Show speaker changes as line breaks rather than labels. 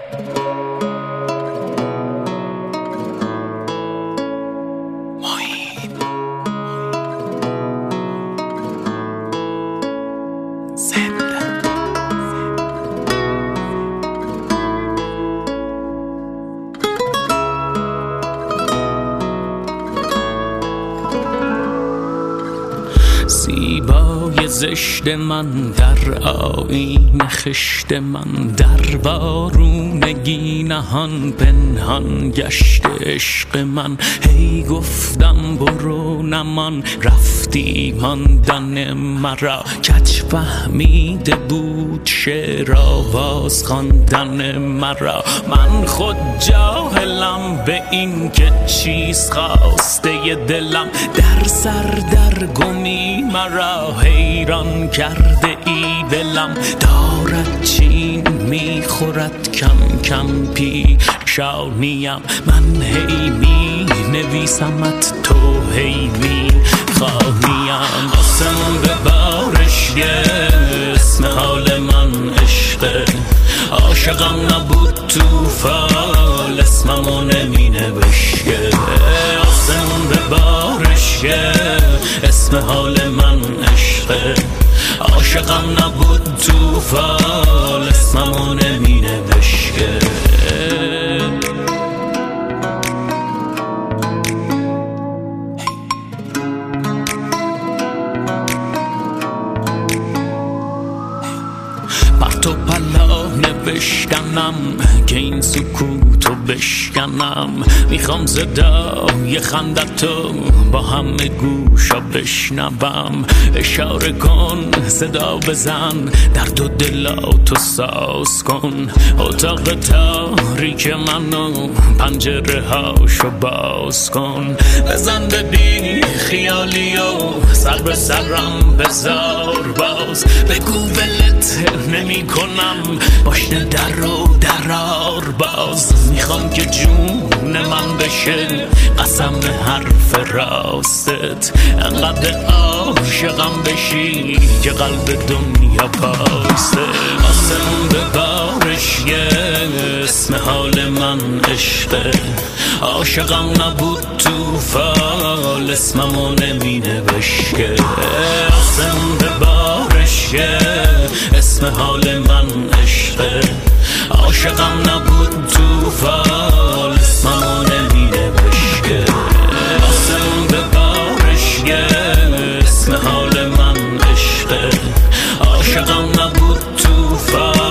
زیبای زشت من در آیین خشت من، در وارونگی نهان پنهان گشت عشق من. هی گفتم برو نمان، رفتی ماندن مرا. کج فهمیده بود شعر آواز خواندن مرا. من خود جاهلم به این که چیز خواسته دلم. در سر در گمی مرا حیران کرده ای دلم. دارد چین میخورد کم کم پیشانیم. من هی می نویسمت، تو هی می خواهیم. آسمون به بارش اسم حال من عشقه. عاشقم نبود توفال، اسممو نمی نوشته. آسمون به بارش اسم حال من عشقه. عاشقم نبود توفال، اسممو نمی نوشته. پرتو پلا نوشتنم که این سکوتو بشکنم. میخوام صدای خندتو با همه گوشا بشنوم. اشاره کن، صدا بزن، درد و دلاتو ساز کن. اتاق تاریک منو پنجره هاشو باز کن. بزن به بی خیالی و سر به سرم بذار باز. بگو ولت نمی کنم، باشنه در رو درار باز. میخوام که جون من بشه قسم حرف راستت. انقدر عاشقم بشی که قلب دنیا پاسته. آسمون به بارش اسم حال من عشقه. عاشقم نبود توفال، اسممو نمی نوشته. آسمون به بارش اسم حال من عشقه. عاشقم نبود توفال، اسممو نمی نوشته. آسمون به بارش اسم حال من عشقه. عاشقم نبود توفال.